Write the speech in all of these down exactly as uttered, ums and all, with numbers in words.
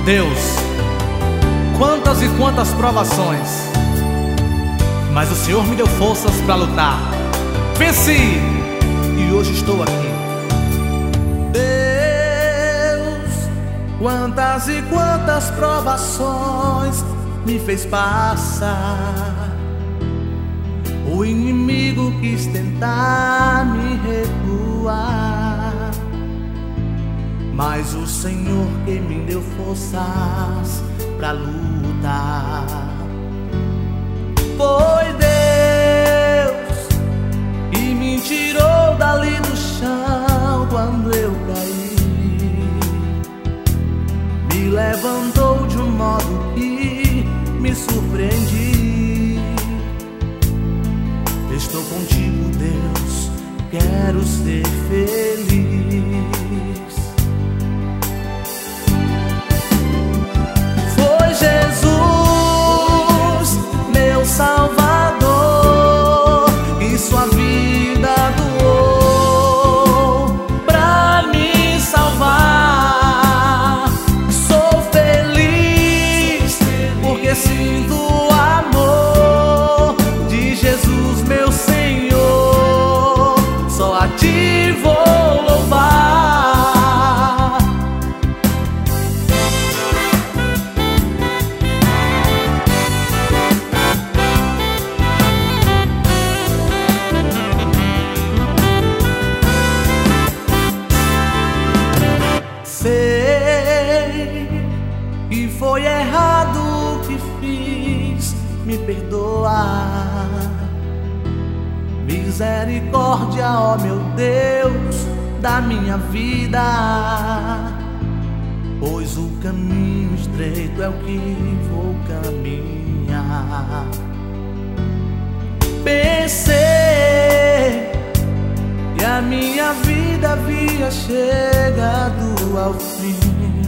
Deus, quantas e quantas provações, mas o Senhor me deu forças para lutar. Venci e hoje estou aqui. Deus, quantas e quantas provações me fez passar. O inimigo quis tentar me recuar, mas o Senhor que me deu forças pra lutar. Foi Deus que me tirou dali do chão quando eu caí, me levantou de um modo que me surpreendi. Estou contigo, Deus, quero ser feliz. Foi Jesus, meu Salvador, e sua vida doou pra me salvar. Sou feliz porque sinto o amor de Jesus, meu Senhor. Só a ti vou louvar. Sei que foi errado o que fiz, me perdoa. Misericórdia, ó meu Deus, da minha vida, pois o caminho estreito é o que vou caminhar. Pensei que a minha vida havia chegado ao fim,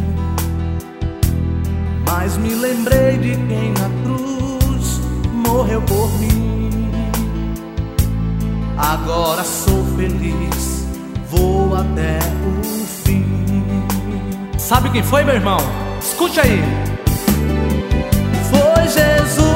mas me lembrei de quem na cruz morreu por mim. Agora sou feliz, vou até o fim. Sabe quem foi, meu irmão? Escute aí. Foi Jesus,